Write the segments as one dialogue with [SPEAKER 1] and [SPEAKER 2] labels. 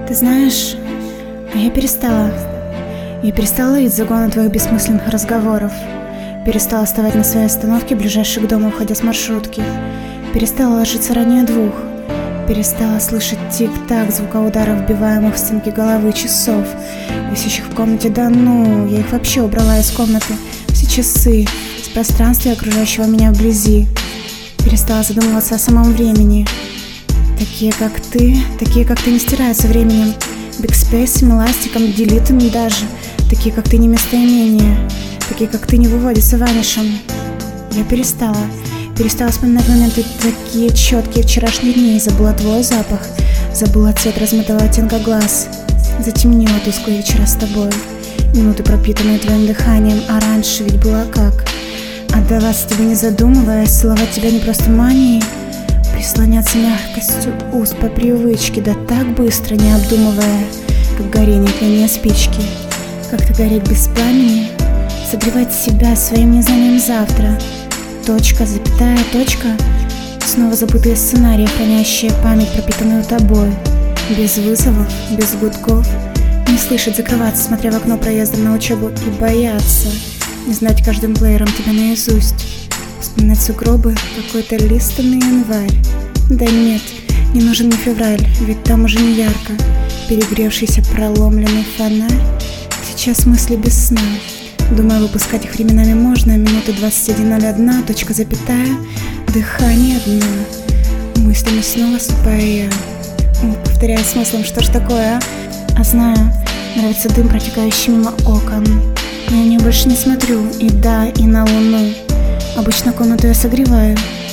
[SPEAKER 1] Ты знаешь, я перестала. Я перестала ловить загоны твоих бессмысленных разговоров. Перестала вставать на своей остановке, ближайшей к дому, уходя с маршрутки. Перестала ложиться ранее 2. Перестала слышать тик-так звука ударов, вбиваемых в стенки головы часов, висящих в комнате. Да ну, я их вообще убрала из комнаты. Все часы, с пространства, окружающего меня вблизи. Перестала задумываться о самом времени. Такие как ты не стираются временем, бэкспейсом, эластиком, делитами даже. Такие как ты не местоимение, такие как ты не выводятся ванишем. Я перестала вспоминать моменты такие четкие вчерашние дни. Забыла твой запах, забыла цвет размытого оттенка глаз. Затемнила тусклые вечера с тобой, минуты пропитанные твоим дыханием. А раньше ведь было как? Отдаваться тебе не задумываясь, целовать тебя не просто манией, прислоняться мягкостью уст по привычке, да так быстро, не обдумывая, как горение тления спички. Как-то гореть без пламени, согревать себя своим незнанием завтра. Точка, запятая, точка. Снова забытые сценарии, хранящие память, пропитанную тобой. Без вызовов, без гудков. Не слышать, закрываться, смотря в окно проездом на учебу, и бояться не знать каждым плеером тебя наизусть. Вспоминать сугробы, какой-то лиственный январь. Да нет, не нужен мне февраль, ведь там уже не ярко. Перегревшийся проломленный фонарь. Сейчас мысли без сна. Думаю, выпускать их временами можно. Минуты 21:01, точка, запятая, дыхание дна. Мыслями снова ступаю я, повторяя смыслом, что ж такое, а знаю, нравится дым, протекающий мимо окон. Но я на нее больше не смотрю, и да, и на луну. Обычно комнату я согреваю.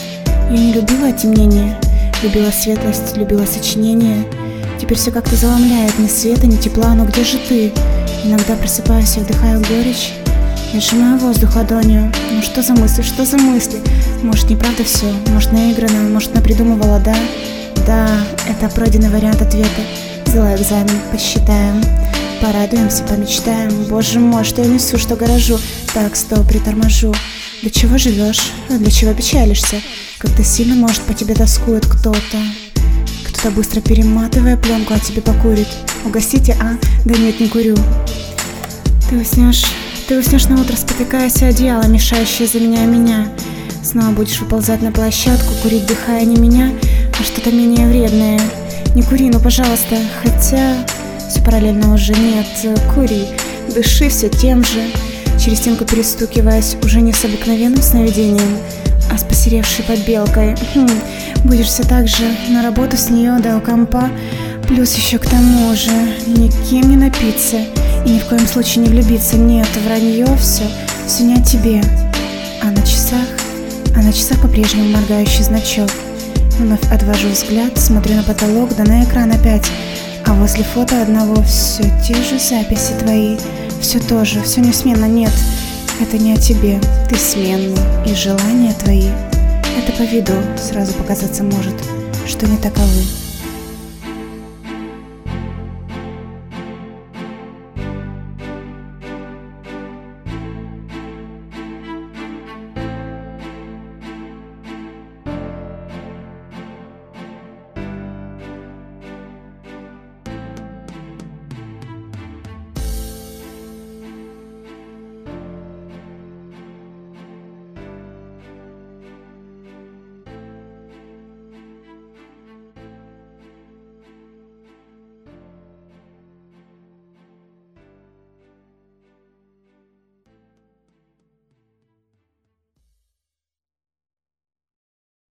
[SPEAKER 1] Я не любила темнение, любила светлость, любила сочинение. Теперь все как-то заломляет, ни света, ни тепла, но где же ты? Иногда просыпаюсь и вдыхаю горечь. Я сжимаю воздух ладонью. Ну что за мысли, что за мысли? Может, неправда все, может, наиграно, может, напридумывала, да? Да, это пройденный вариант ответа. Сдала экзамен, посчитаем, порадуемся, помечтаем. Боже мой, что я несу, что гаражу. Так, стоп, приторможу. Для чего живешь? Для чего печалишься? Как-то сильно, может, по тебе тоскует кто-то. Кто-то быстро перематывая пленку, а тебе покурит. Угостите, а? Да нет, не курю. Ты уснешь на утро, спотыкаясь о одеяло, мешающее за меня. Снова будешь выползать на площадку, курить, вдыхая не меня, а что-то менее вредное. Не кури, ну пожалуйста, хотя все параллельно уже нет. Кури, дыши все тем же, через стенку перестукиваясь, уже не с обыкновенным сновидением, а с посеревшей подбелкой. Будешь все так же на работу с нее до компа, плюс еще к тому же никем не напиться и ни в коем случае не влюбиться. Нет, вранье, все не о тебе. А на часах по-прежнему моргающий значок. Вновь отвожу взгляд, смотрю на потолок, да на экран опять. А возле фото одного все те же записи твои. Все тоже, все несменно. Нет, это не о тебе, ты сменный. И желания твои, это по виду сразу показаться может, что не таковы.